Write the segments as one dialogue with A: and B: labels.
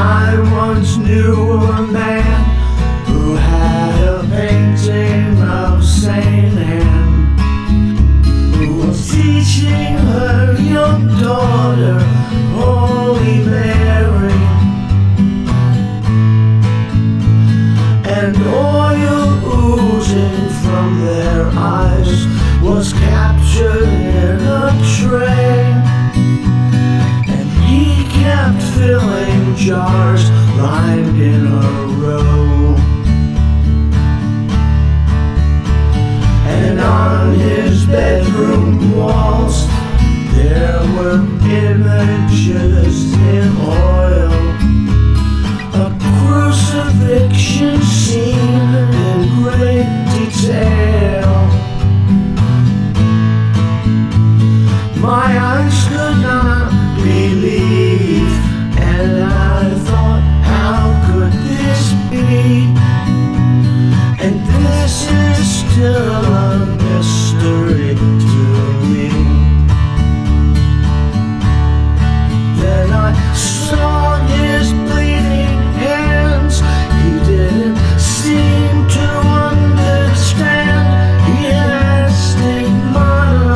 A: I once knew a man who had a painting of Saint Anne, who was teaching her young daughter Holy Mary, and oil oozing from their eyes was captured in a tray, and he kept filling jars lined in a row. And on his bedroom walls there were images in oil, a crucifixion seen in great detail. My eyes could not believe, and I thought, how could this be? And this is still a mystery to me. Then I saw his bleeding hands. He didn't seem to understand. He had stigmata,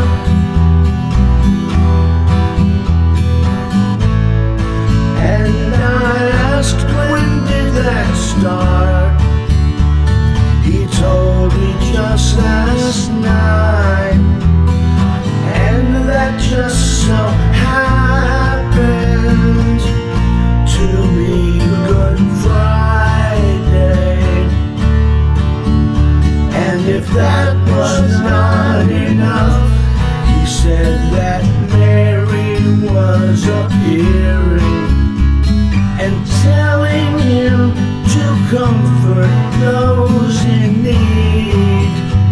A: and I asked, when did that start? He told me just last night, and that just so happened to be Good Friday. And if that was not enough, he said that Mary was appearing and telling him to comfort those in need.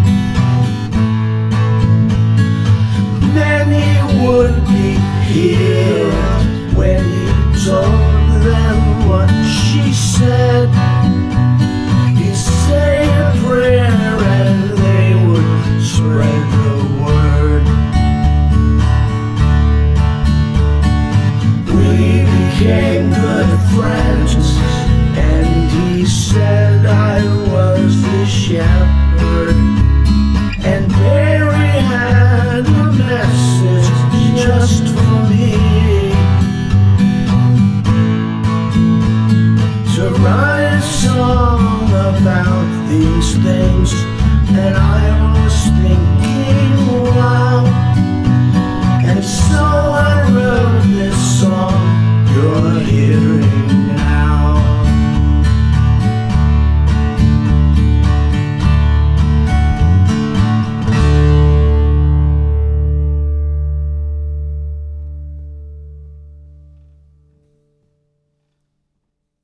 A: Many would be healed when he told them what she said. He'd say a prayer and they would spread the word. We became good friends, and he said I was the shepherd, and Mary had a message just for me, to write a song about these things. And I was thinking, wow, and so I wrote this song you're hearing